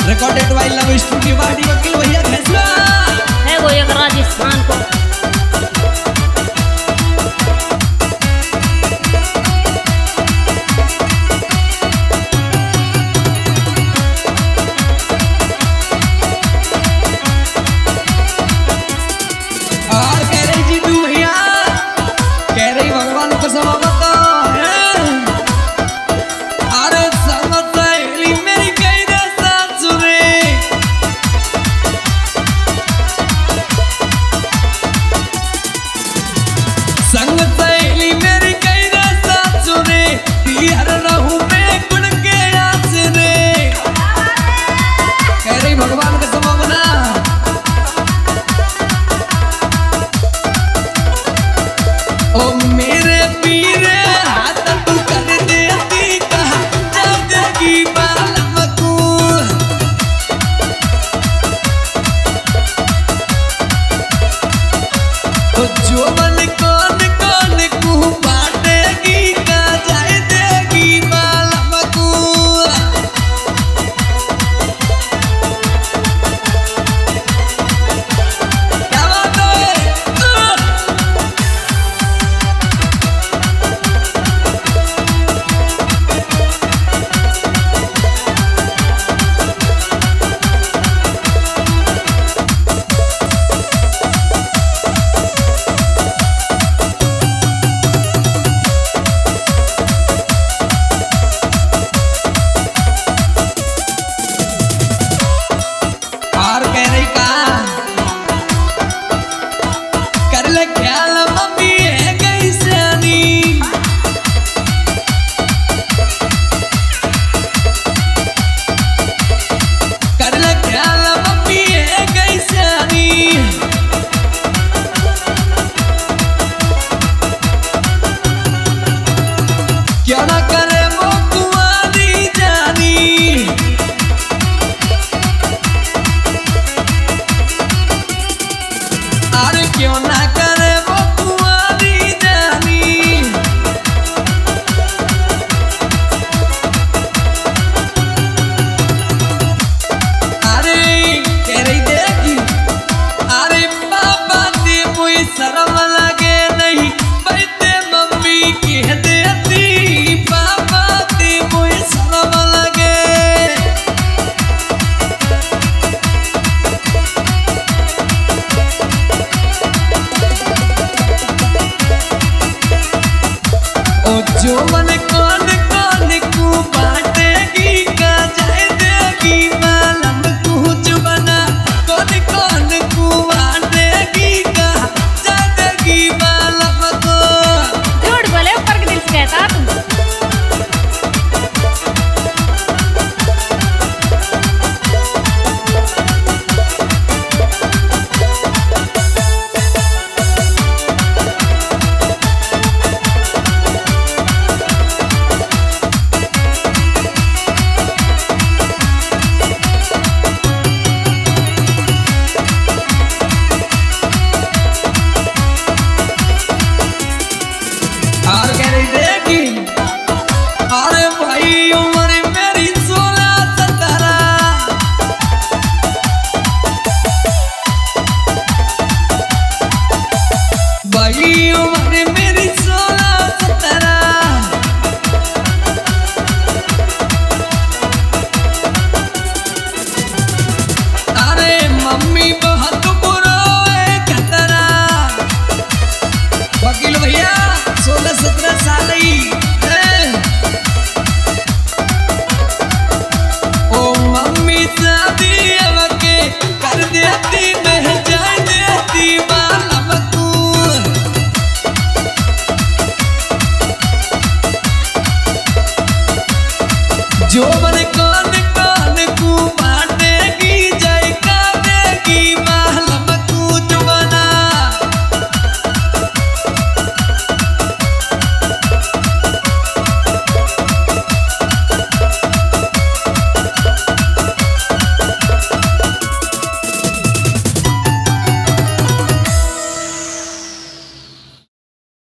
Recorded by love studio बाड़ी वकील भैया फैसला है वो एक राजस्थान को। और कह रही जी तू भैया कह रही भगवान को समावत अरे समझ सहेली मेरी कई रे सासुरे संग सहेली मेरी कई रे सासुरे हर रहूं मैं गुण के आसरे कह रही भगवान का समावना ओ मेरे पीरे हाथ तू कर देती कहा जाएगी बालम को ओ जो मन कौन कौन को बाटेगी का जाए देगी बालम को क्या बात है और कह रही का कर ले ख्याल मम्मी है गई सियानी कर ले ख्याल मम्मी है गई सियानी क्यों ना करे वो कुंवारी जानी अरे क्यों ना करे वो कुंवारी जानी अरे कह रही देखी अरे पापा दे मुझे शर्म लगे नहीं बैठे मम्मी कह देती पापा दे मुझे शर्म लगे ओ जो मन कौन कौन को बाटेगी का जाए देगी मालम कुछ बना कौन कौन को बाटेगी का जाए देगी मालम को झूठ बोले ऊपर के दिल से कहता तुम। और कह रही देखी अरे भाई उम्र मेरी 16-17 भाई उम्र मेरी 16-17 अरे मम्मी बहुत बुरा है खतरा वकील भैया 16-17 साल ही हैं। ओ मम्मी शादी अब के कर देती मैं जाए देती बालम को जो बने